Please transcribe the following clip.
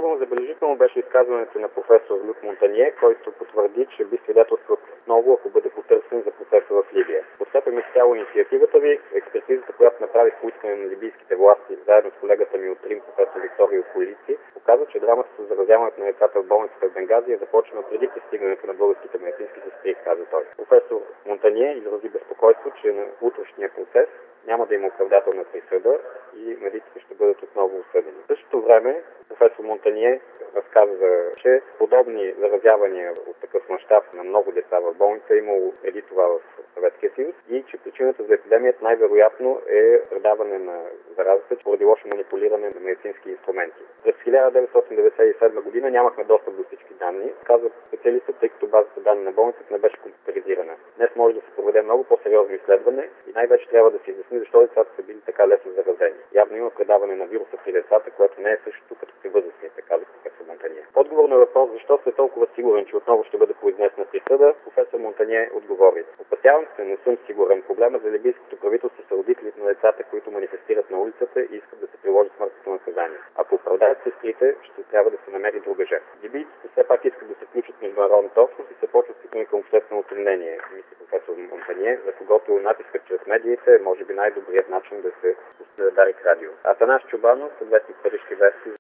Особено забележително беше изказването на професор Люк Монтание, който потвърди, че би свидетелствал много, ако бъде потърсен за процеса в Либия. Подкрепям изцяло инициативата ви. Експертизата, която направих по искане на либийските власти, заедно с колегата ми от Рим, професор Викторио Полици, показва, че драмата с заразяването на децата в болницата в Бенгази е започнала преди пристигането на българските медицински сестри, каза той. Професор Монтание изрази безпокойство, че на утрешния процес няма да има оправдателна присъда и медиците ще бъдат отново осъдени. В същото време професор Монтание разказва, че подобни заразявания от такъв мащаб на много деца в болница е имало преди това в Съветския съюз и че причината за епидемията най-вероятно е предаване на заразата поради лошо манипулиране на медицински инструменти. През 1997 година нямахме достъп до всички данни, казва специалистът, тъй като базата данни на болницата не беше компютризирана. Днес може да се проведе много по-сериозно изследване и най-вече трябва да се изясни защо децата са били така лесно заразени. Явно има предаване на вируса при децата, което не е същото като при възрастните, казва професор Монтание. Отговор на въпрос защо сте толкова сигурен, че отново ще бъде произнесена присъда, професор Монтание отговори. Опасявам се, не съм сигурен. Проблема за либийското правителство са родителите на децата, които манифестират на улицата и искат да се приложи смъртното наказание. Ако оправдаят сестрите, ще трябва да се намери друга жертва. Либийците все пак искат да се включат в международната общност и се почват свикнали към общественото мнение, мисли професор Монтание, за когото натискът чрез медиите е може би най-добрият начин да се удари радио. Атанас Чубанов, съветник Парижки вести.